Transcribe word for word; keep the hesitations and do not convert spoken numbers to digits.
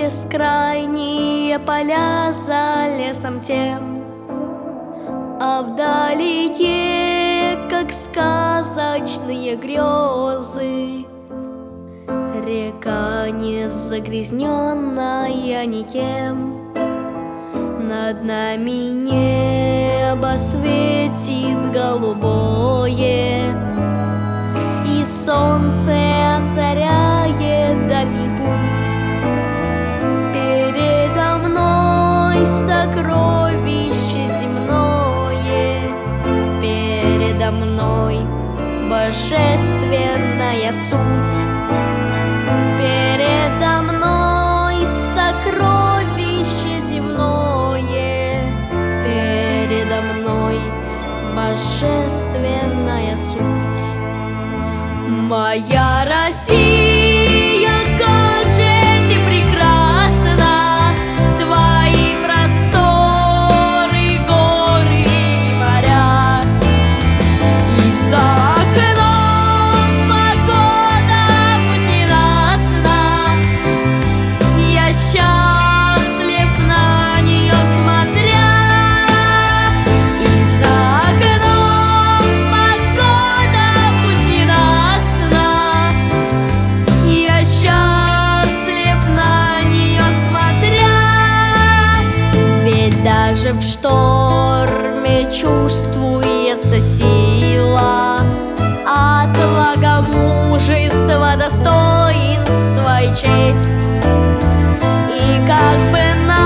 бескрайние поля за лесом тем, а вдалеке, как сказочные грезы, река не загрязненная никем. Над нами небо светит голубое, и солнце озаряет дальний путь. Передо мной сокровище земное, передо мной божественная суть. Передо мной сокровище земное, передо мной божественная суть. Моя Россия, как же ты прекрасна, твои просторы, горы и моря, и за окном погода пусть ненастна, я счастлив на нее смотря, и за окном погода пусть ненастна, я счастлив на нее смотря. Ведь даже в шторме чувствуется сила, отвага, мужество, достоинство и честь. И как бы нам